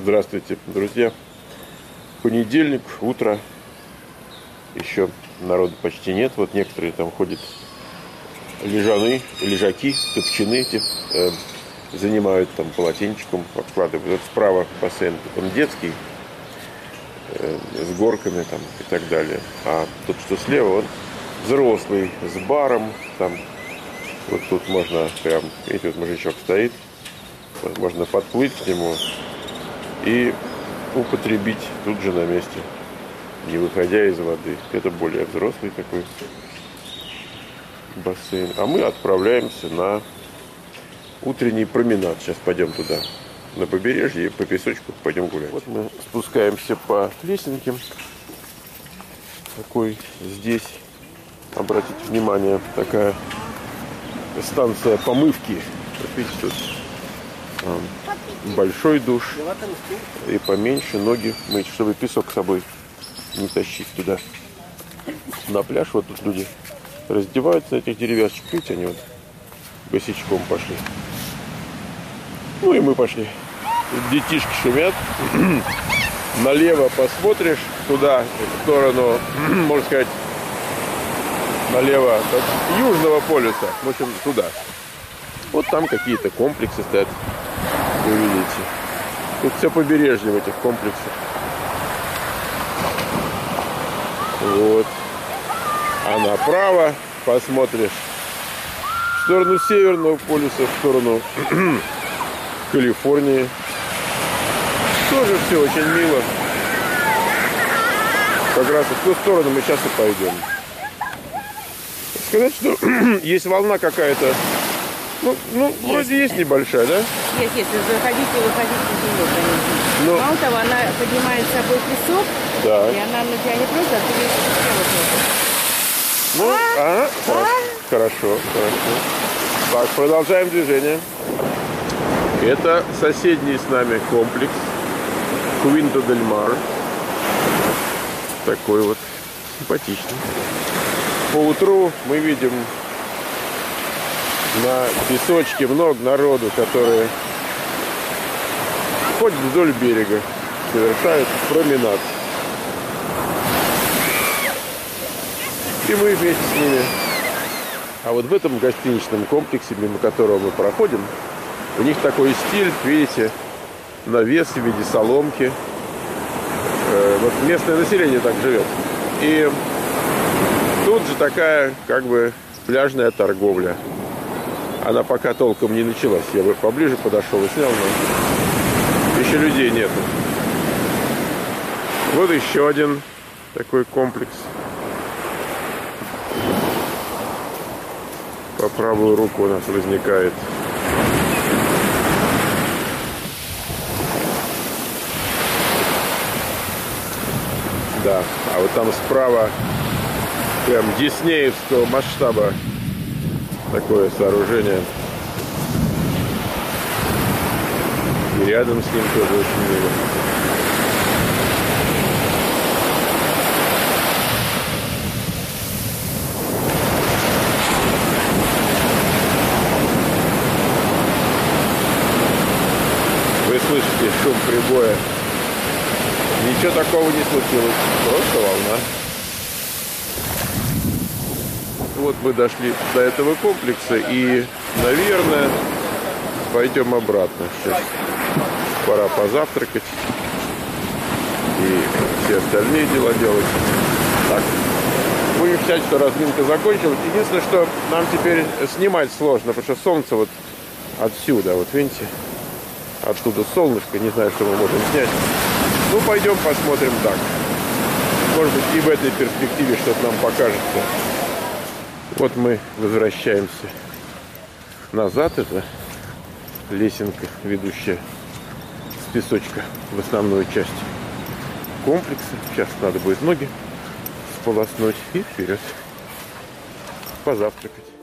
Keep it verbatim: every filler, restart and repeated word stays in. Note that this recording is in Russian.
Здравствуйте, друзья. Понедельник, утро. Еще народу почти нет. Вот некоторые там ходят, лежаны, лежаки, топчаны эти, э, занимают там полотенчиком, обкладывают. Вот справа бассейн, он детский, э, с горками там и так далее. А тот, что слева, он взрослый, с баром. Там вот тут можно прям, видите, вот мужичок стоит, можно подплыть к нему и употребить тут же на месте, не выходя из воды. Это более взрослый такой бассейн. А мы отправляемся на утренний променад. Сейчас пойдем туда, на побережье, и по песочку пойдем гулять. Вот мы спускаемся по лесенке. Такой здесь, обратите внимание, такая станция помывки. Вот видите, тут большой душ и поменьше, ноги мыть, чтобы песок с собой не тащить туда на пляж. Вот тут люди раздеваются на этих деревяшечках, видите, они вот босичком пошли. Ну и мы пошли. Тут детишки шумят. Налево посмотришь туда, в сторону, можно сказать, налево от Южного полюса, в общем, туда. Вот там какие-то комплексы стоят. Вы видите. Тут все побережье в этих комплексах. Вот. А направо посмотришь в сторону Северного полюса, в сторону Калифорнии. Тоже все очень мило. Как раз в ту сторону мы сейчас и пойдем. Сказать, что есть волна какая-то. Ну, ну есть. Вроде есть небольшая, да? Есть, есть. Заходите и выходите тяжело, конечно. Но... Мало того, она поднимает с собой песок, да. И она на тебя не просто, а ты Ну, а, а? Хорошо, хорошо, хорошо. Так, продолжаем движение. Это соседний с нами комплекс Куинта-дель-Мар. Такой вот симпатичный. По утру мы видим на песочке много народу, которые ходят вдоль берега, совершают променад. И мы вместе с ними. А вот в этом гостиничном комплексе, мимо которого мы проходим, у них такой стиль, видите, навес в виде соломки. Вот местное население так живет. И тут же такая, как бы, пляжная торговля. Она пока толком не началась. Я бы поближе подошел и снял, но еще людей нету. Вот еще один такой комплекс. По правую руку у нас возникает. Да, а вот там справа, прям диснеевского масштаба, такое сооружение. И рядом с ним тоже очень мило. Вы слышите шум прибоя. Ничего такого не случилось. Просто волна. Вот мы дошли до этого комплекса и, наверное, пойдем обратно. Сейчас пора позавтракать и все остальные дела делать. Так, будем считать, что разминка закончилась. Единственное, что нам теперь снимать сложно, потому что солнце вот отсюда, вот видите, оттуда солнышко, не знаю, что мы можем снять. Ну, пойдем посмотрим так. Может быть, и в этой перспективе что-то нам покажется. Вот мы возвращаемся назад. Это лесенка, ведущая с песочка в основную часть комплекса. Сейчас надо будет ноги сполоснуть и вперед позавтракать.